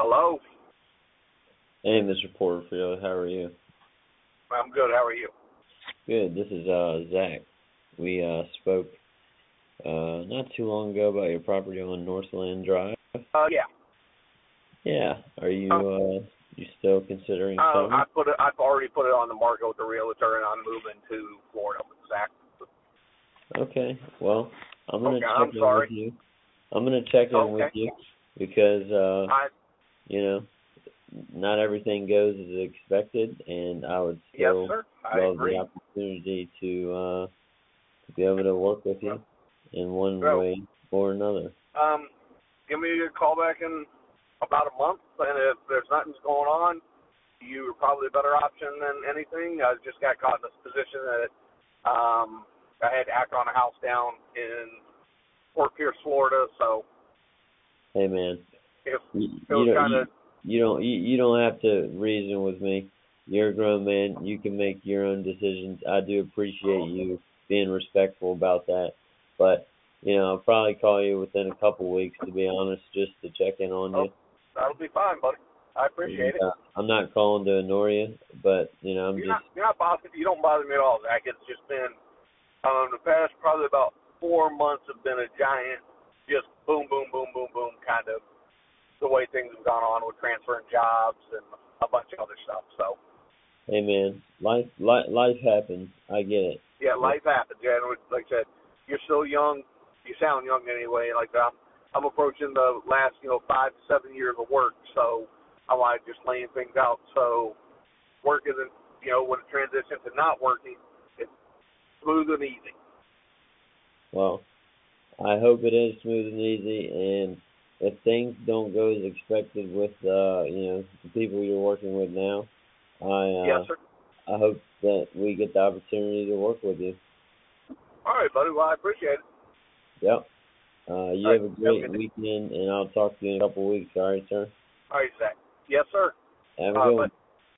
Hello. Hey, Mr. Porterfield, how are you? I'm good. How are you? Good. This is Zach. We spoke not too long ago about your property on Northland Drive. Yeah. Yeah. Are you still considering selling? I've already put it on the market with the realtor, and I'm moving to Florida with Zach. Okay. Well, I'm gonna Okay. check I'm in with sorry. you. I'm gonna check in with Okay. you because I you know, not everything goes as expected, and I would Yes, still sir. I love the agree. opportunity to be able to work with you in one So, way or another. give me a call back in about a month, and if there's nothing's going on, you're probably a better option than anything. I just got caught in this position that I had to act on a house down in Fort Pierce, Florida. So Hey man, if you, it you was don't kind of you don't have to reason with me. You're a grown man. You can make your own decisions. I do appreciate you being respectful about that, but I'll probably call you within a couple weeks, to be honest, just to check in on you. that'll be fine, buddy. I And, appreciate it. I'm not calling to annoy you, but I'm You're just not bothering. You don't bother me at all, Zach. It's just been the past probably about 4 months have been a giant, just boom, boom, boom, boom, boom, kind of the way things have gone on with transferring jobs and a bunch of other stuff. So hey man, life happens. I get it. yeah, life happens. Yeah, and like I said, you're still young. You sound young anyway. Like I'm approaching the last 5 to 7 years of work, so I like just laying things out. So work isn't when it transitions to not working, it's smooth and easy. Well, I hope it is smooth and easy, and if things don't go as expected with the people you're working with now, Yes, sir. I hope that we get the opportunity to work with you. All right, buddy. Well, I appreciate it. Yep. All You right. have a Have a great good day. weekend, and I'll talk to you in a couple weeks. All right, sir. All right, Zach. Yes, sir. Have a good Bye. one.